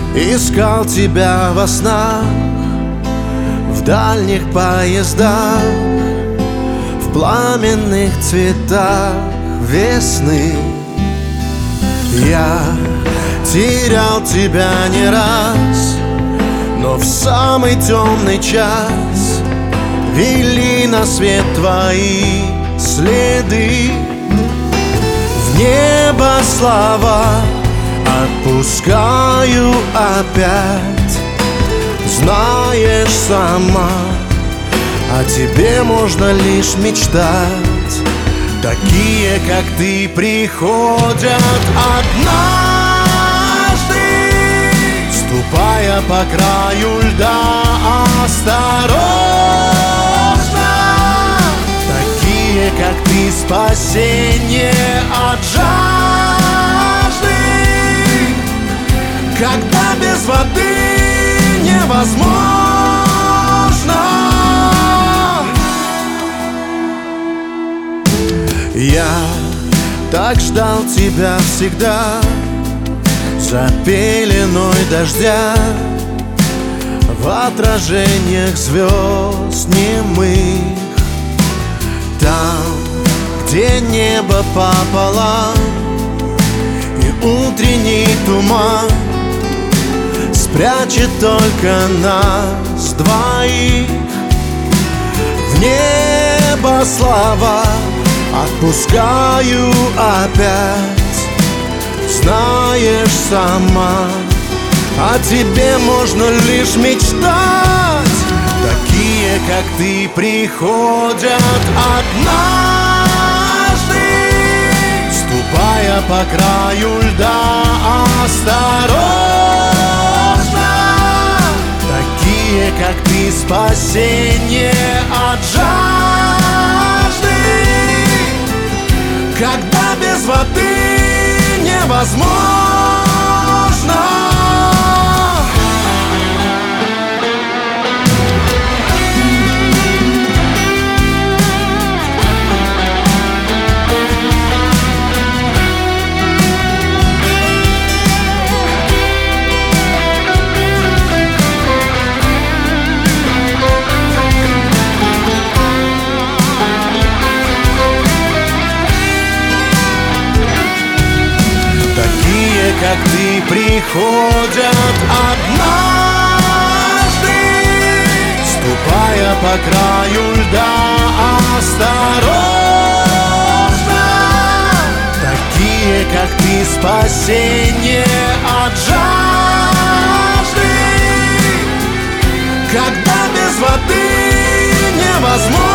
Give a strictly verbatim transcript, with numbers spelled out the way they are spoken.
Искал тебя во снах, в дальних поездах, в пламенных цветах весны. Я терял тебя не раз, но в самый темный час вели на свет твои следы. В небо слова отпускаю опять. Знаешь сама, о тебе можно лишь мечтать. Такие, как ты, приходят однажды, ступая по краю льда осторожно. Такие, как ты, спасение от жажды, когда без воды невозможно. Я так ждал тебя всегда, за пеленой дождя, в отражениях звезд немых. Там, где небо пополам и утренний туман спрячет только нас двоих. В небо слова отпускаю опять. Знаешь сама, о тебе можно лишь мечтать. Такие, как ты, приходят однажды, ступая по краю льда осторожно. Такие, как ты, спасение от жажды, когда без воды невозможно. Как ты, приходят однажды, ступая по краю льда осторожно. Такие, как ты, спасение от жажды, когда без воды невозможно.